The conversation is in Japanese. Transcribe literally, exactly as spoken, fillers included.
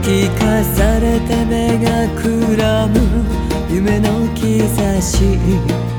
聞かされて目がくらむ夢の兆し